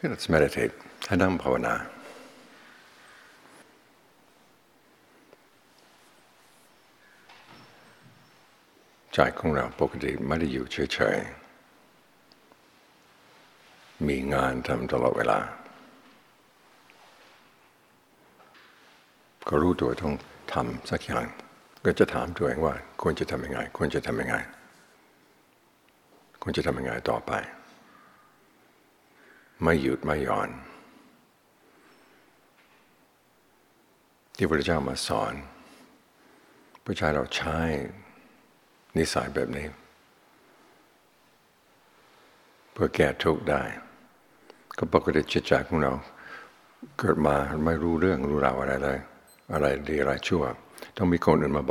let's meditate ให้นั่งภาวนาใจของเราปกติไม่ได้อยู่เฉยๆมีงานทำตลอดเวลาก็รู้ตัวต้องทำสักอย่างก็จะถามตัวเองว่าควรจะทำยังไงควรจะทำยังไงควรจะทำยังไงต่อไปไม่หยุดไม่หย่อนที่พระพุทธเจ้ามาสอนเพื่อให้เราใช้นิสัยแบบนี้เพื่อแก้ทุกข์ได้ก็ปกติจิตใจของเราเกิดมาไม่รู้เรื่องรู้ราวอะไรเลยอะไรดีอะไรชั่วต้องมีคนอื่นมา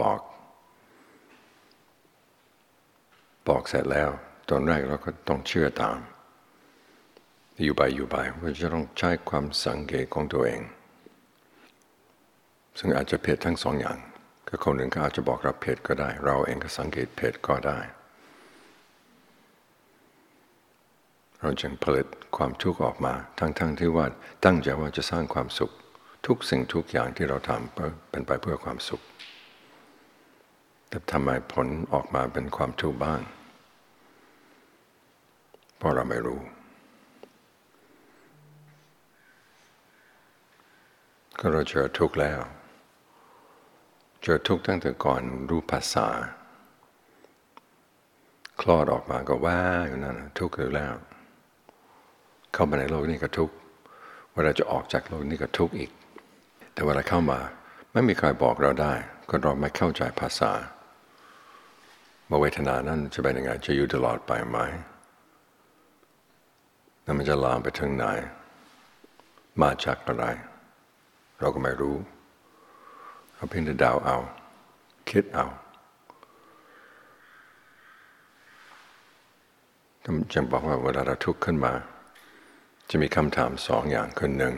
บอกเสร็จแล้วตอนแรกเราก็ต้องเชื่อตามอยู่ไปเราจะต้องใช้ความสังเกตของตัวเองซึ่งอาจจะผิดทั้งสองอย่างก็คนอื่นก็อาจจะบอกเราผิดก็ได้เราเองก็สังเกตผิดก็ได้เราจึงผลิตความทุกข์ออกมาทั้งที่ว่าตั้งใจว่าจะสร้างความสุขทุกสิ่งทุกอย่างที่เราทำเป็นไปเพื่อความสุขแต่ทำไมผลออกมาเป็นความทุกข์บ้างเพราะเราไม่รู้ก็เราเจอทุกข์แล้วเจอทุกข์ตั้งแต่ก่อนรู้ภาษาคลอดออกมาก็ว่าอยู่นั่นทุกข์อยู่แล้วเข้ามาในโลกนี้ก็ทุกข์เวลาจะออกจากโลกนี้ก็ทุกข์อีกแต่เวลาเข้ามาไม่มีใครบอกเราได้ก็เราไม่เข้าใจภาษาว่าเวทนานั้นจะเป็นยังไงจะอยู่ตลอดไปไหมแล้วมันจะลามไปถึงไหนมาจากอะไรเราก็ไม่รู้เราเพียงแต่เดาเอาคิดเอาจึงบอกว่าเวลาเราทุกข์ขึ้นมาจะมีคำถามสองอย่างคือหนึ่ง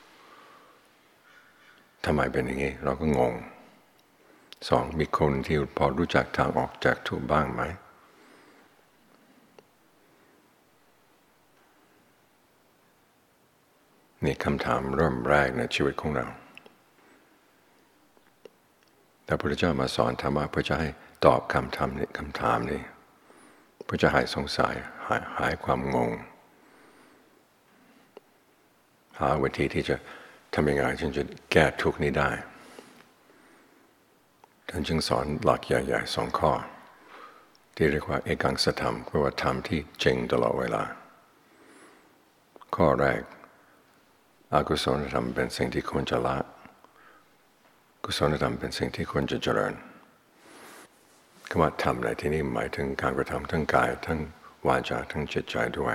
ทำไมเป็นอย่างนี้เราก็งงสองมีคนที่พอรู้จักทางออกจากทุกข์บ้างไหมนี่คำถามเริ่มแรกในชีวิตของเราแต่พระพุทธเจ้ามาสอนธรรมะเพื่อจะให้ตอบคำถามนี้เพื่อจะหายสงสัยหายความงงหาวิธีที่จะทำยังไงจึงจะแก้ทุกข์นี้ได้ท่านจึงสอนหลักใหญ่ๆสองข้อที่เรียกว่าเอกังสธรรมแปลว่าธรรมที่จริงตลอดเวลาข้อแรกอกุศลธรรมเป็นสิ่งที่ควรจะละกุศลธรรมเป็นสิ่งที่ควรจะเจริญคำว่าธรรมในที่นี้หมายถึงการกระทำทั้งกายทั้งวาจาทั้งจิตใจด้วย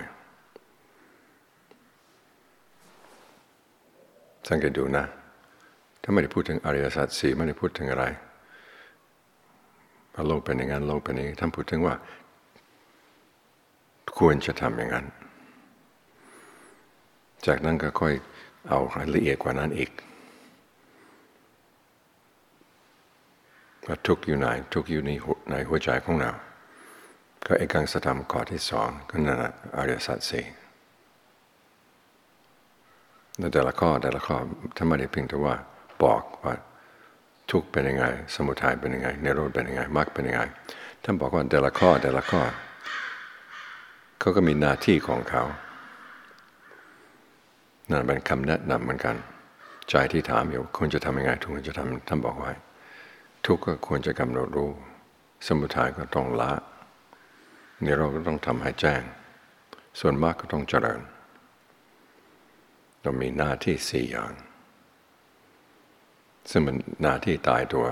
สังเกตดูนะถ้าไม่ได้พูดถึงอริยสัจสี่ไม่ได้พูดถึงอะไรโลกเป็นอย่างนั้นโลกเป็นอย่างนี้ท่านพูดถึงว่าควรจะทำอย่างนั้นจากนั้นก็ค่อยเอาละเอียดกว่านั้นอีกว่าทุกข์อยู่ไหนทุกข์อยู่ในหัวใจของเราก็เอกังสธรรมข้อที่สองก็นั่นแหละอริยสัจสี่แต่ละข้อถ้าไม่ได้เพียงแต่ว่าบอกว่าทุกข์เป็นยังไงสมุทัยเป็นยังไงนิโรธเป็นยังไงมรรคเป็นยังไงท่านบอกว่าแต่ละข้อเขาก็มีหน้าที่ของเขานั่นเป็นคำแนะนำเหมือนกันใจที่ถามอยู่ควรจะทำยังไงทุกคนจะทำท่านบอกไว้ทุกข์ก็ควรจะกำหนดรู้สมุทัยก็ต้องละนิโรธก็ต้องทำให้แจ้งส่วนมรรคก็ต้องเจริญเรามีหน้าที่สี่อย่างซึ่งมันหน้าที่ตายตัว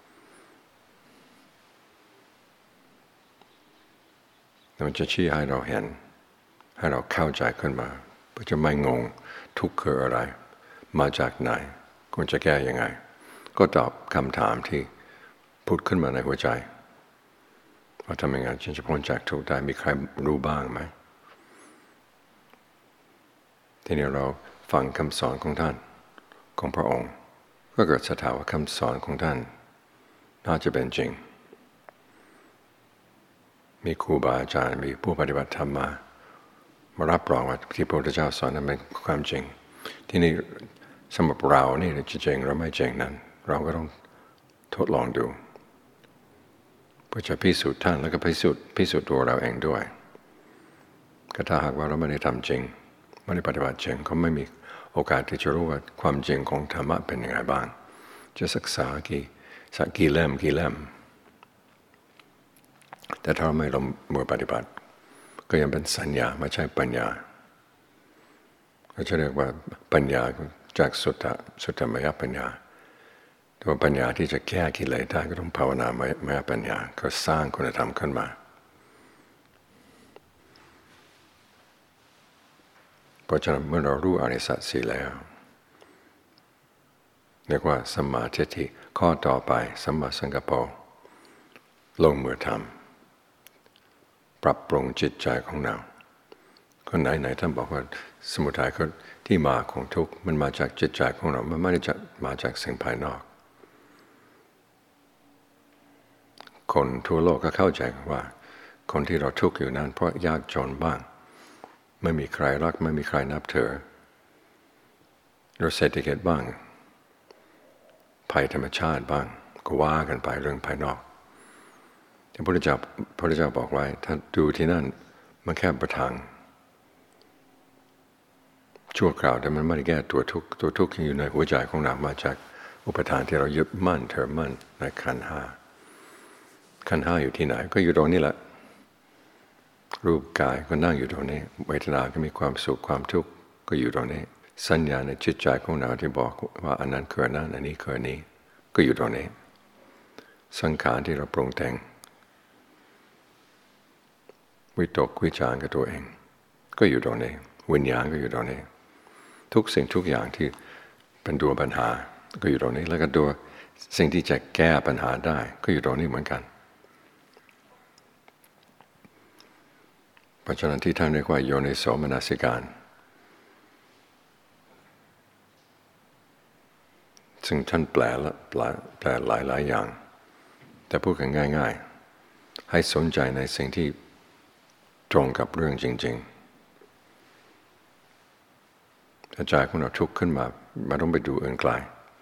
มันจะชี้ให้เราเห็นให้เราเข้าใจขึ้นมาเพื่อจะไม่งงทุกข์คืออะไรมาจากไหนควรจะแก้ยังไงก็ตอบคำถามที่พูดขึ้นมาในหัวใจว่าทำยังไงจึงจะพ้นจากทุกข์ได้มีใครรู้บ้างไหมทีนี้เราฟังคำสอนของท่านของพระองค์ก็เกิดศรัทธาว่าคำสอนของท่านน่าจะเป็นจริงมีครูบาอาจารย์มีผู้ปฏิบัติธรรมมามารับรองว่าที่พระพุทธเจ้าสอนนั้นเป็นความจริงที่นี่สำหรับเรานี่จะจริงหรือไม่จริงนั้นเราก็ต้องทดลองดูเพื่อจะพิสูจน์ท่านแล้วก็พิสูจน์ตัวเราเองด้วยก็ถ้าหากว่าเราไม่ได้ทำจริงไม่ได้ปฏิบัติจริงก็ไม่มีโอกาสที่จะรู้ว่าความจริงของธรรมะเป็นยังไงบ้างจะศึกษากี่เล่มแต่ถ้าเราไม่ลงมือปฏิบัติก็ยังเป็นสัญญาไม่ใช่ปัญญาก็จะเรียกว่าปัญญาจากสุตตมยปัญญาตัวปัญญาที่จะแก้กิเลสได้ก็ต้องภาวนามยปัญญาก็สร้างคุณธรรมขึ้นมาเพราะฉะนั้นเมื่อเรารู้อริยสัจสี่แล้วเรียกว่าสัมมาทิฏฐิข้อต่อไปสัมมาสังกัปปะลงมือทำปรับปรุงจิตใจของเราคนไหนท่านบอกว่าสมุทัยก็ที่มาของทุกข์มันมาจากจิตใจของเรามันไม่ได้มาจากสิ่งภายนอกคนทั่วโลกก็เข้าใจว่าคนที่เราทุกข์อยู่นั้นเพราะยากจนบ้างไม่มีใครรักไม่มีใครนับถือหรือเศรษฐกิจบ้างภัยธรรมชาติบ้างก็ว่ากันไปเรื่องภายนอกแต่พระพุทธเจ้าบอกไว้ถ้าดูที่นั่นมันแค่ประทังชั่วคราวแต่มันไม่ได้แก้ตัวทุกข์ที่อยู่ในหัวใจของเรามาจากอุปทานที่เรายึดมั่นถือมั่นในขันธ์ห้าอยู่ที่ไหนก็อยู่ตรงนี้แหละรูปกายก็นั่งอยู่ตรงนี้เวทนาก็มีความสุขความทุกข์ก็อยู่ตรงนี้สัญญาในจิตใจของเราที่บอกว่าอันนั้นคืออันนั้นอันนี้คืออันนี้ก็อยู่ตรงนี้สังขารที่เราปรุงแต่งวิตกวิจารกับตัวเองก็อยู่ตรงนี้วิญญาณก็อยู่ตรงนี้ทุกสิ่งทุกอย่างที่เป็นตัวปัญหาก็อยู่ตรงนี้แล้วก็ตัวสิ่งที่จะแก้ปัญหาได้ก็อยู่ตรงนี้เหมือนกันเพราะฉะนั้นที่ท่านเรียกว่าโยนิโสมนสิการซึ่งท่านแปลหลายอย่างแต่พูดกันง่ายๆให้สนใจในสิ่งที่ตรงกับเรื่องจริงๆถ้าใจของเราทุกข์ขึ้นมาไม่ต้องไปดูอื่นไกล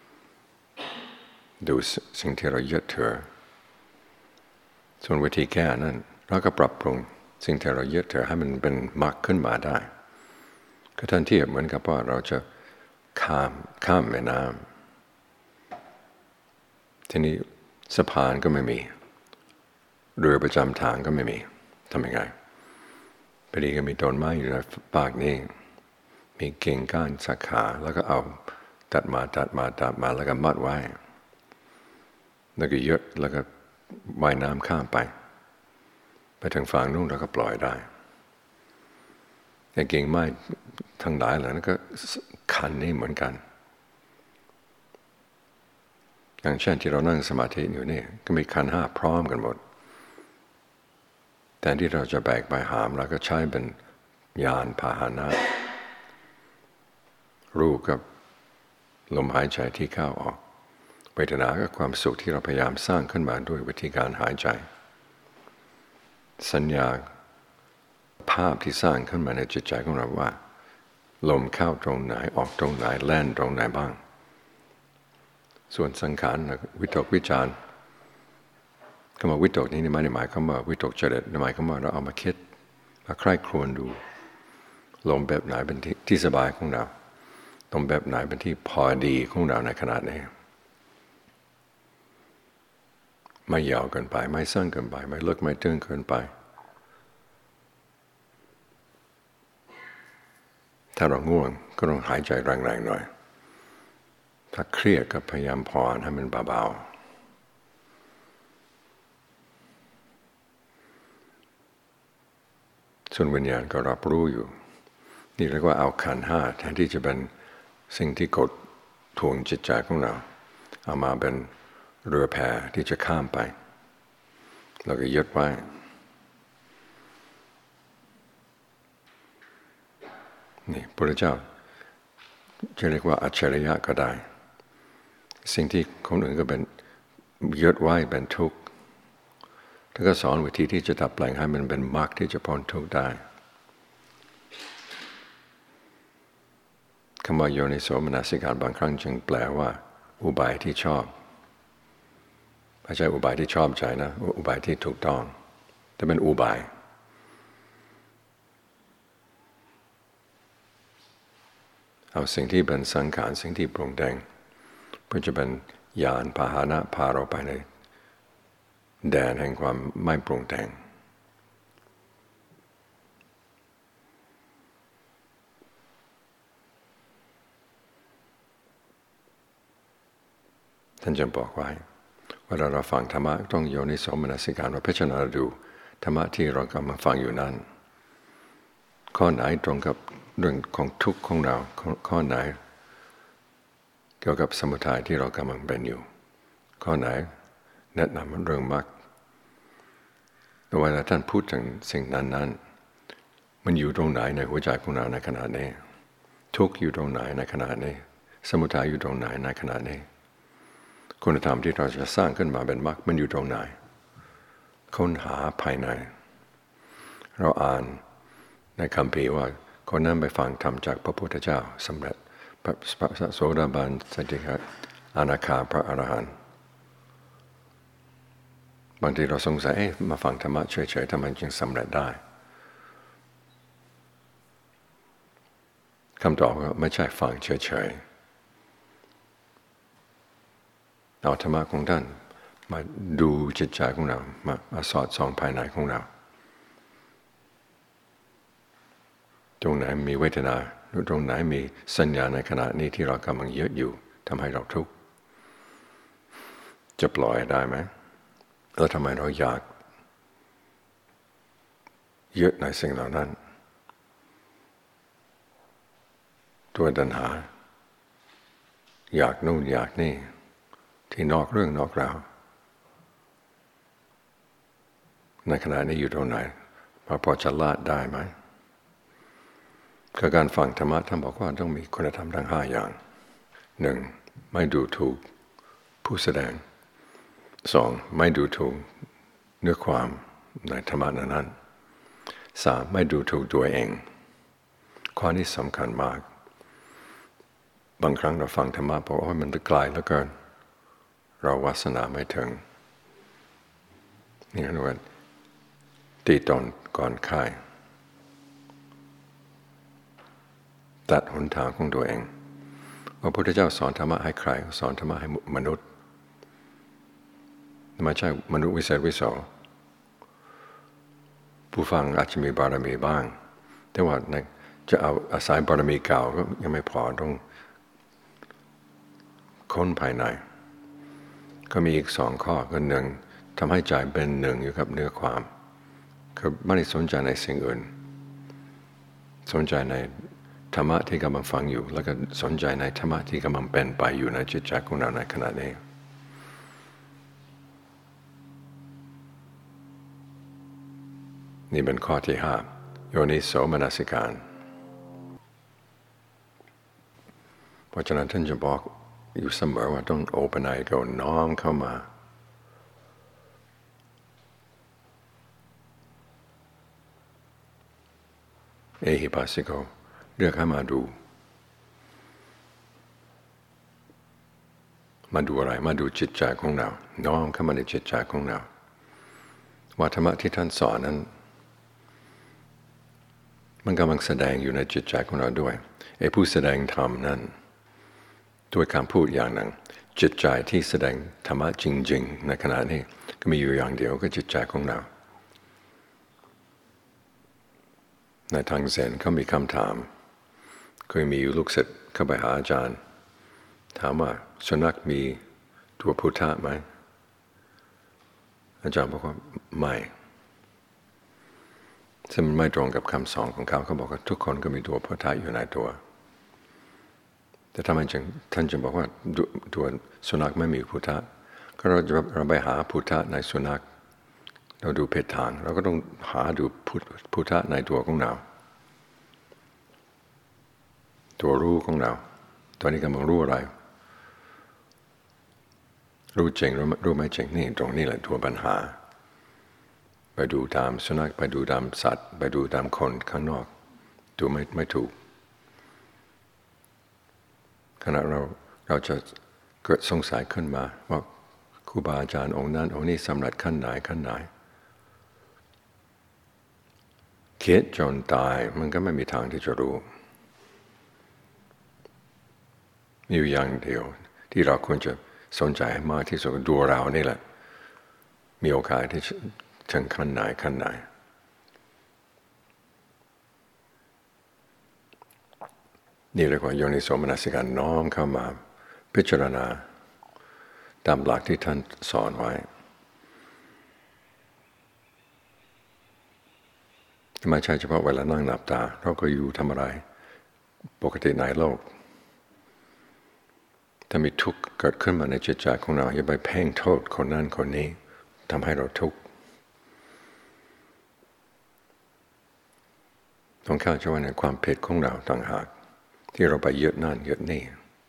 ดูสิ่งที่เรายึดถือส่วนวิธีแก้นั้นเราก็ปรับปรุงสิ่งที่เรายึดถือให้มันเป็นมรรคขึ้นมาได้ก็ท่านเทียบเหมือนกับว่าเราจะข้ามแม่น้ำทีนี้สะพานก็ไม่มีเรือประจำทางก็ไม่มีทำยังไงพอดีก็มีต้นไม้อยู่ในปากนี้มีกิ่งก้านสาขาแล้วก็เอาตัดมาแล้วก็มัดไว้แล้วก็ยึดแล้วก็ว่ายน้ำข้ามไปถึงฝั่งนู้นเราก็ปล่อยได้แต่กิ่งไม้ทั้งหลายเหล่านั้นก็คันนี้เหมือนกันอย่างเช่นที่เรานั่งสมาธิอยู่นี่ก็มีขันธ์ห้าพร้อมกันหมดแต่ที่เราจะแบกไปหามเราก็ใช้เป็นยานพาหนะรูปกับลมหายใจที่เข้าออกเวทนาก็ความสุขที่เราพยายามสร้างขึ้นมาด้วยวิธีการหายใจสัญญาภาพที่สร้างขึ้นมาในจิตใจของเราว่าลมเข้าตรงไหนออกตรงไหนแล่นตรงไหนบ้างส่วนสังขารวิตกวิจารคำว่าวิตกนี้ไม่ได้หมายความว่าวิตกจริตหมายความว่าเราเอามาคิดมาใคร่ครวญดูลมแบบไหนเป็นที่สบายของเราลมแบบไหนเป็นที่พอดีของเราในขณะนี้ไม่ยาวเกินไปไม่สั้นเกินไปไม่ลึกไม่ตื้นเกินไปถ้าเราง่วงก็ต้องหายใจแรงๆหน่อยถ้าเครียดก็พยายามผ่อนให้มันเบาๆส่วนวิญญาณก็รับรู้อยู่นี่เรียกว่าเอาขันธ์ห้าแทนที่จะเป็นสิ่งที่กดทวงจิตใจของเราเอามาเป็นเรือแพที่จะข้ามไปเราก็ยึดไว้นี่พระเจ้าจะเรียกว่าอัจฉริยะก็ได้สิ่งที่คนอื่นก็เป็นยึดไว้เป็นทุกข์ท่านก็สอนวิธีที่จะดับแปลงให้มันเป็นมรรคที่จะพ้นทุกข์ได้คำว่าโยนิโสมนสิการบางครั้งจึงแปลว่าอุบายที่ชอบไม่ใช่อุบายที่ชอบใจนะอุบายที่ถูกต้องแต่เป็นอุบายเอาสิ่งที่เป็นสังขารสิ่งที่ปรุงแต่งเพื่อจะเป็นยานพาหนะพาเราไปในแดนแห่งความไม่ปรุงแต่งท่านจะบอกไว้เวลาเราฟังธรรมะต้องโยนิโสมนสิการว่าพิจารณาดูธรรมะที่เรากำลังฟังอยู่นั้นข้อไหนตรงกับเรื่องของทุกข์ของเราข้อไหนเกี่ยวกับสมุทัยที่เรากำลังเป็นอยู่ข้อไหนแนะนำเรื่องมรรคแต่เวลาท่านพูดถึงสิ่งนั้นมันอยู่ตรงไหนในหัวใจของเราในขณะนี้ทุกข์อยู่ตรงไหนในขณะนี้สมุทัยอยู่ตรงไหนในขณะนี้คุณธรรมที่เราจะสร้างขึ้นมาเป็นมรรคมันอยู่ตรงไหนค้นหาภายในเราอ่านในคัมภีร์ว่าคนนั้นไปฟังธรรมจากพระพุทธเจ้าสำเร็จพระโสดาบันสกิทาอนาคาพระอรหันต์บางทีเราสงสัยมาฟังธรรมะเฉยๆทำไมจึงสำเร็จได้คำตอบก็ไม่ใช่ฟังเฉยๆเอาธรรมะของท่านมาดูจิตใจของเรามาสอดส่องภายในของเราตรงไหนมีเวทนาหรือตรงไหนมีสัญญาในขณะนี้ที่เรากำลังยึดอยู่ทำให้เราทุกข์จะปล่อยได้ไหมแล้วทำไมเราอยากยึดในสิ่งเหล่านั้นตัวตัณหาอยากนู่นอยากนี่ที่นอกเรื่องนอกราวในขณะนี้อยู่ตรงไหนพอจะละได้ไหมคือการฟังธรรมะท่านบอกว่าต้องมีคุณธรรมทั้ง5อย่าง 1. ไม่ดูถูกผู้แสดง 2. ไม่ดูถูกเนื้อความในธรรมะนั้น 3. ไม่ดูถูกตัวเองข้อนี้สำคัญมากบางครั้งเราฟังธรรมะบอกว่ามันไกลเหลือเกินเราวาสนาไม่ถึงนี่เรียกว่าตีตนก่อนค่ายตัดหนทางของตัวเองพระพุทธเจ้าสอนธรรมะให้ใครสอนธรรมะให้มนุษย์ไม่ใช่มนุษย์วิเศษวิโสผู้ฟังอาจจะมีบารมีบ้างแต่ว่าจะเอาอาศัยบารมีเก่าก็ยังไม่พอต้องค้นภายในก็มีอีก2 ข้อคือ1ทำให้ใจเป็นหนึ่งอยู่กับเนื้อความคือไม่ได้สนใจในสิ่งอื่นสนใจในธรรมะที่กำลังฟังอยู่แล้วก็สนใจในธรรมะที่กำลังเป็นไปอยู่ในจิตใจของเราในขณะนี้นี่เป็นข้อที่5โยนิโสมนสิการเพราะฉะนั้นท่านจะบอกอยู่เสมอว่าต้องโอปนัยก็น้อมเข้ามาเอหิปัสสิโกเรียกให้มาดูอะไรมาดูจิตใจของเราน้อมเข้ามาในจิตใจของเราว่าธรรมะที่ท่านสอนนั้นมันกำลังแสดงอยู่ในจิตใจของเราด้วยไอ้ผู้แสดงธรรมนั้นด้วยคำพูดอย่างหนึ่งจิตใจที่แสดงธรรมะจริงๆในขณะนี้ก็มีอยู่อย่างเดียวก็จิตใจของเราในทางเซนเขามีคำถามเคยมีลูกศิษย์เข้าไปหาอาจารย์ถามว่าสุนัขมีตัวพุทธะไหมอาจารย์บอกว่าไม่ซึ่งมันไม่ตรงกับคำสอนของเขาเขาบอกว่าทุกคนก็มีตัวพุทธะอยู่ในตัวแต่ทำไมท่านจึงบอกว่าตัวสุนัขไม่มีพุทธะก็เราไปหาพุทธะในสุนัขเราดูเพศทางเราก็ต้องหาดูพุทธะในตัวของเราตัวรู้ของเราตอนนี้กำลังรู้อะไรรู้จริงรู้ไม่จริงนี่ตรงนี้แหละตัวปัญหาไปดูตามสุนัขไปดูตามสัตว์ไปดูตามคนข้างนอกดูไม่ถูกขณะเราจะเกิดสงสัยขึ้นมาว่าครูบาอาจารย์องค์นั้นองค์นี้สำเร็จขั้นไหนคิดจนตายมันก็ไม่มีทางที่จะรู้มีอยู่อย่างเดียวที่เราควรจะสนใจมากที่สุดดูเรานี่แหละมีโอกาสที่ถึงขั้นไหนนี่เรียกว่าโยนิโสมนสิการน้อมเข้ามาพิจารณาตามหลักที่ท่านสอนไว้ไม่ใช่เฉพาะเวลานั่งหลับตาเราก็อยู่ทำอะไรปกติในโลกถ้ามีทุกข์เกิดขึ้นมาในจิตใจของเราอย่าไปเพ่งโทษคนนั้นคนนี้ทำให้เราทุกข์ต้องเข้าใจว่าในความผิดของเราต่างหากที่เราไปยึดนั่นยึดนี่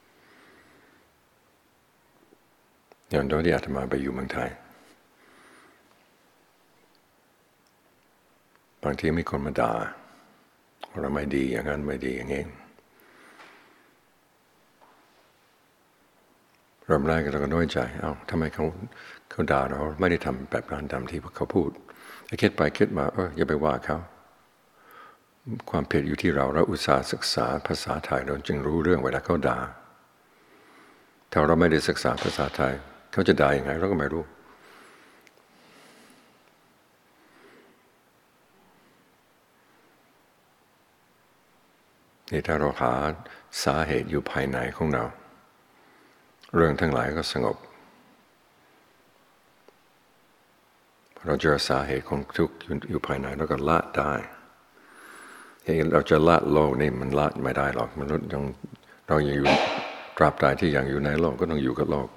อย่างตอนที่อาตมาไปอยู่เมืองไทยบางทีมีคนมาด่าเราไม่ดีอย่างนั้นไม่ดีอย่างนี้เริ่มแรกเราก็น้อยใจทำไมเขาด่าเราไม่ได้ทำแบบนั้นตามที่เขาพูดคิดไปคิดมาอย่าไปว่าเขาความผิดอยู่ที่เราอุตส่าห์ศึกษาภาษาไทยเราจึงรู้เรื่องเวลาเขาด่าถ้าเราไม่ได้ศึกษาภาษาไทยเขาจะด่ายังไงเราก็ไม่รู้นี่ถ้าเราหาสาเหตุอยู่ภายในของเราเรื่องทั้งหลายก็สงบเราเจอสาเหตุของทุกข์อยู่ภายในเราก็ละได้เราจะละโลกนี่มันละไม่ได้หรอกมนุษย์เรายังอยู่ตราบใดที่ยังอยู่ในโลกก็ต้องอยู่กับโลก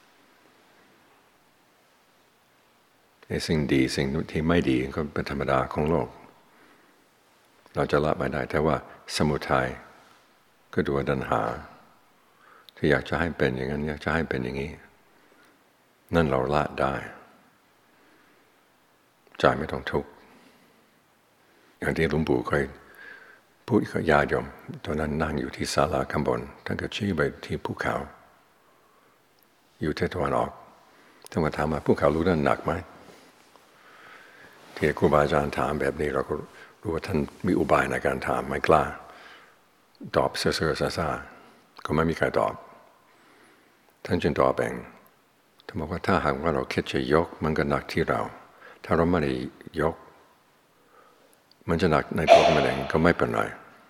สิ่งดีสิ่งที่ไม่ดีก็เป็นธรรมดาของโลกเราจะละไม่ได้แต่ว่าสมุทัยก็ดูตัณหาที่อยากจะให้เป็นอย่างนั้นอยากจะให้เป็นอย่างนี้นั่นเราละได้ใจไม่ต้องทุกข์อย่างที่หลวงปู่เคยพูดกับญาติโยมตอนนั้นนั่งอยู่ที่ศาลาข้างบนท่านก็ชี้ไปที่ภูเขาอยู่ทิศตะวันออกท่านก็ถามมาภูเขาลูกนั้นหนักไหมที่ครูบาอาจารย์ถามแบบนี้เราก็รู้ว่าท่านมีอุบายในการถามไม่กล้าตอบเสื่อๆซ่าๆก็ไม่มีใครตอบท่านจึงตอบเองท่านบอกว่าถ้าหากว่าเราคิดจะยกมันก็หนักที่เราถ้าเราไม่ได้ยกมันจะหนักในตัวมันเองก็ไม่เป็นไร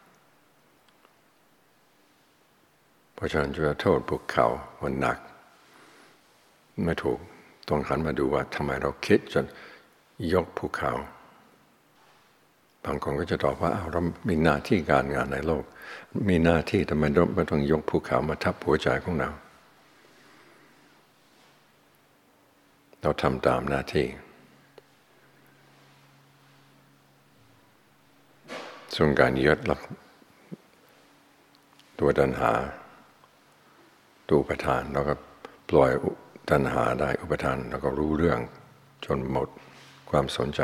เพราะฉะนั้นจะโทษภูเขาว่าหนักไม่ถูกต้องหันมาดูว่าทำไมเราคิดจะยกภูเขาบางคนก็จะตอบว่าเรามีหน้าที่การงานในโลกมีหน้าที่ทำไมเราไม่ต้องยกภูเขามาทับหัวใจของเราทำตามหน้าที่ส่วนการยึดหลักตัวตัณหาตัวอุปทานเราก็ปล่อยตัณหาได้อุปทานเราก็รู้เรื่องจนหมดความสนใจ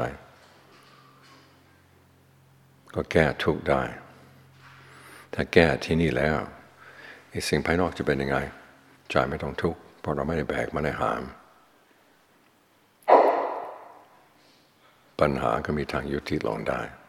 ก็แก้ทุกข์ได้ถ้าแก้ที่นี่แล้วสิ่งภายนอกจะเป็นยังไงใจไม่ต้องทุกข์เพราะเราไม่ได้แบกไม่ได้หามปัญหาก็มีทางยุติลงได้